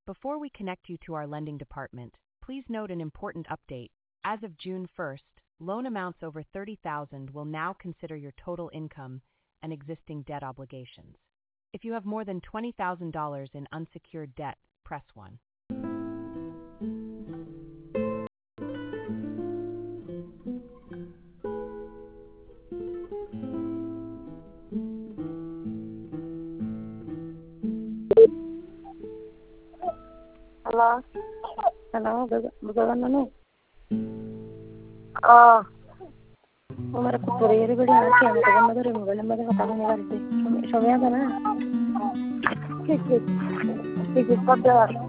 Before we connect you to our lending department, please note an important update. As of June 1st, loan amounts over $30,000 will now consider your total income and existing debt obligations. If you have more than $20,000 in unsecured debt, press 1. Hello. Hello, Gagananu. हमारा कुछ रेरे बड़ी आना चाहिए मतलब mother mobile number बता दो मेरा दे समय आता ना ठीक कब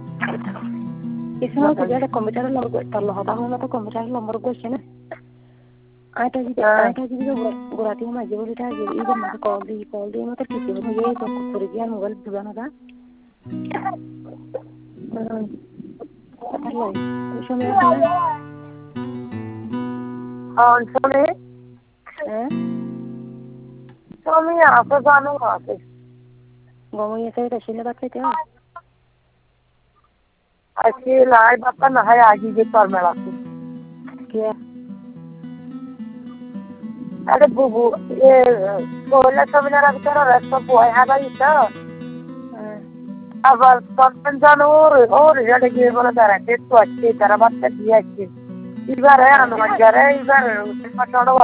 इसमें तो ज़्यादा कंप्यूटर नंबर तो होता हूँ तो कंप्यूटर नंबर को है ना आटा जी भी गुराती में जो बोलता है ये जब मुझे कॉल दी मतलब किसी को ये तो पूरी गया मोबाइल दुकान था पता नहीं समय आता ना और सुने Tommy apa banu apa? ngomongnya saya dah sini baca tu. Asyik lah, bapa nak hai agi je par mela tu. Kya? Ada bubu, ye, bola tu mana nak cara rasa buai ada itu. Abang penjan or jadi dia bola darah, itu asyik darah macam dia asyik. Ibarat anu macam ibarat, macam